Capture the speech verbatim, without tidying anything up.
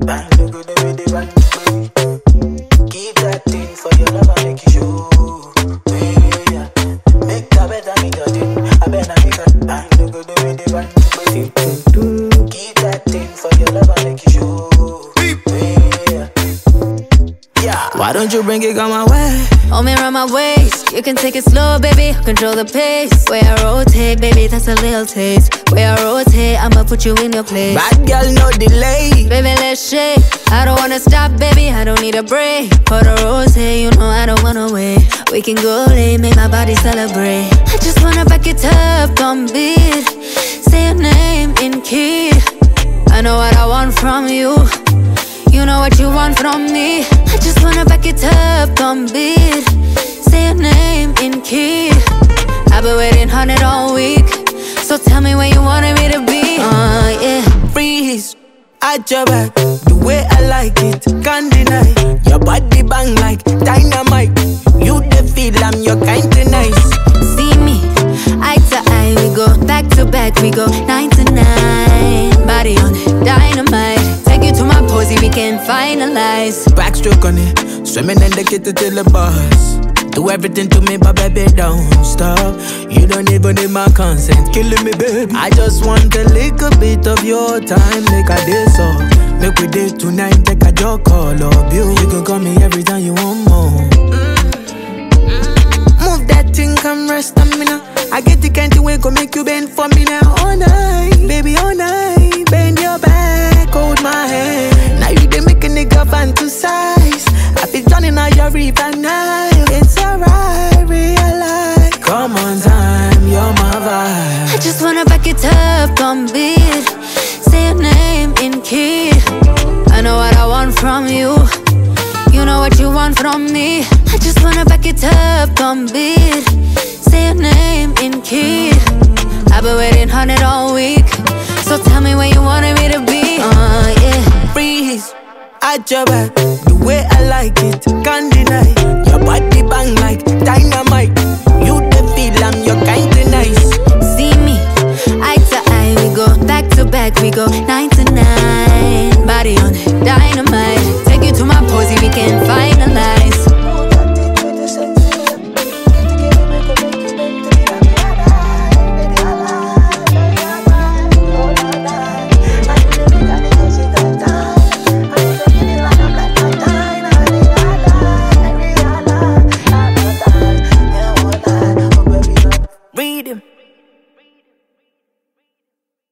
bang, look good every day, bang, baby. Keep that thing for your love and make you show. Yeah, make that better, make that thing. I better make that bang, look good every day, bang, baby. Keep that thing for your love and make you show. Yeah. Why don't you bring it on my way? Hold me around my waist. You can take it slow, baby. Control the pace. Way I rotate, baby, that's a little taste. Way I rotate, I'ma put you in your place. Bad girl, no delay. Baby, let's shake. I don't wanna stop, baby. I don't need a break. For the rose, you know I don't wanna wait. We can go late, make my body celebrate. I just wanna back it up on beat. Say your name in key. I know what I want from you. You know what you want from me. I just wanna back it up on beat. Say your name in key. I've been waiting on it all week. So tell me where you wanted me to be. Uh, yeah. Freeze at your back, the way I like it, can't deny. Your body bang like dynamite. You the feel I'm your kind of nice. See me, eye to eye, we go back to back, we go nine to nine. Body on it, dynamite. Take you to my posy, we can finalize. Backstroke on it, swimming in the kitchen till the bus. Do everything to me, but baby, don't stop. You don't even need my consent, killing me, baby. I just want a little bit of your time, make a day so. Make we date tonight, take a joke, call up you. You can call me every time you want more. Move that thing, come rest on me now. I get the kind of way, go make you bend for me now. All night, baby, all night. Bend your back, hold my hand. Now you dey make a nigga fantasize. I feel drowning out your river now. It's alright, realize. Come on, time, you're my vibe. I just wanna back it up on beat. Say your name in key. I know what I want from you. You know what you want from me. I just wanna back it up on beat. Say your name in key. I've been waiting on it all week. So tell me where you wanted me to be. Uh, yeah. Freeze at your back, the way I like it, can't deny. Your body bang like dynamite. You the feel I'm your kind of nice. See me, eye to eye, we go back to back, we go nine to